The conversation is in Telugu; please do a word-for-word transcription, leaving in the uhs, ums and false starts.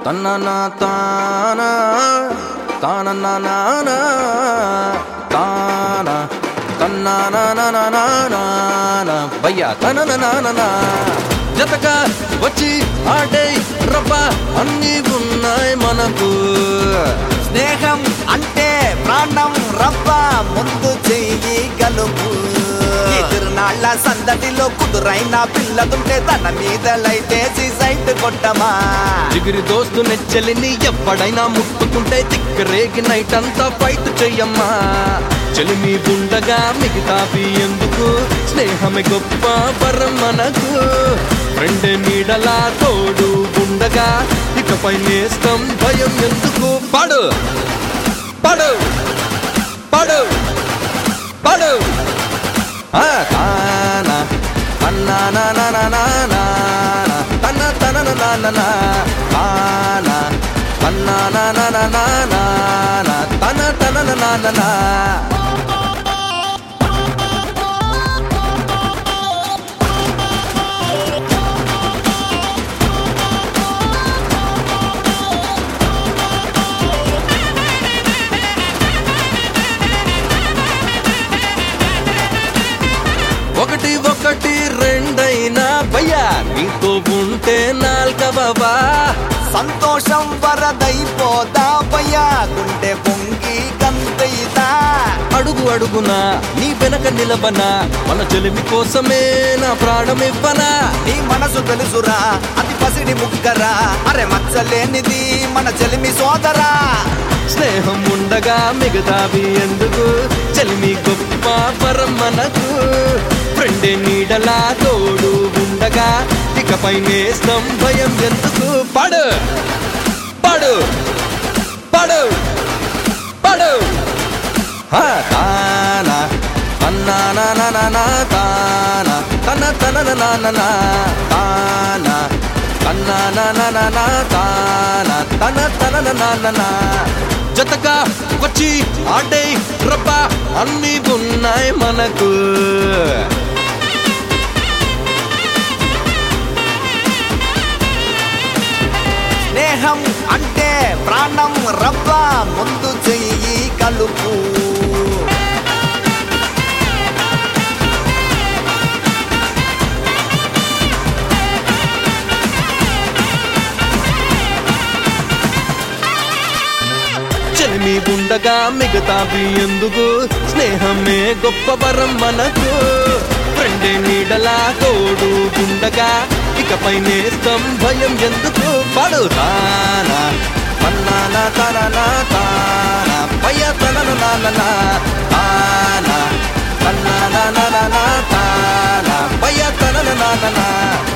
తన్ననా తానా తానన్నానా తానా తన్నానా భయ్యా తననా జతగా వచ్చి ఆడే రబ్బా అన్నీ ఉన్నాయి మనకు. స్నేహం అంటే ప్రాణం రబ్బా ముందు చెయ్యి గలుపు. ఈ తిరునాళ్ళ సందడిలో కుదురైన పిల్లదుంటే తన మీద లైటేసి సైట్ కొట్టమా. జిగిరి దోస్తు నెచ్చలిని ఎప్పుడైనా ముట్టుకుంటే తిక్కరేగి నైట్ అంతా ఫైట్ చెయ్యమ్మా. చెలిమి ఉండగా మిగతావి ఎందుకు, స్నేహమే గొప్ప వరం మనకు. ఫ్రెండ్ నీడలా తోడు ఉండగా ఇకపై నేస్తం భయం ఎందుకు. పడు పడు పడు పడు తానా తన్నానా తన తన తానా తన్నానా తన తన నానా. ఒకటి ఒకటి రెండైనా భయ్యా నీతో ఉంటే నాల్కవా. సంతోషం వరదైపోదా భయ్యా గుండె పొంగి గంతైతా. అడుగు అడుగునా నీ వెనక నిలబనా, మన చెలిమి కోసమే నా ప్రాణమివ్వనా. నీ మనసు తెలుసురా అది పసిడి ముక్కరా, అరే మచ్చలేనిది మన చెలిమి సోదరా. స్నేహం ఉండగా మిగతావి ఎందుకు, చెలిమి గొప్ప వరం మనకు. ఫ్రెండే నీడలా తోడు ఉండగా ఇకపై నేస్తం భయం ఎందుకు. పడు పడు పడు పడు తానా తన్నానా తానా తన తన నానా తానా తన్నానా తానా తన తన నానా. జతగా వచ్చి ఆడే రబ్బా అన్నీ ఉన్నాయి మనకు. స్నేహం అంటే ప్రాణం రబ్బా ముందు చెయ్యి కలుపు. చెలిమి ఉండగా మిగతావి ఎందుకు, స్నేహమే గొప్ప వరం మనకు. ఫ్రెండే నీడలా తోడు ఉండగా ఇకపై నేస్తం భయం ఎందుకు. పడు తానా తన్నానా తననా తానా భయ్యా తనన నానా తానా తన్నానా తానా భయ్యా తనన నానా.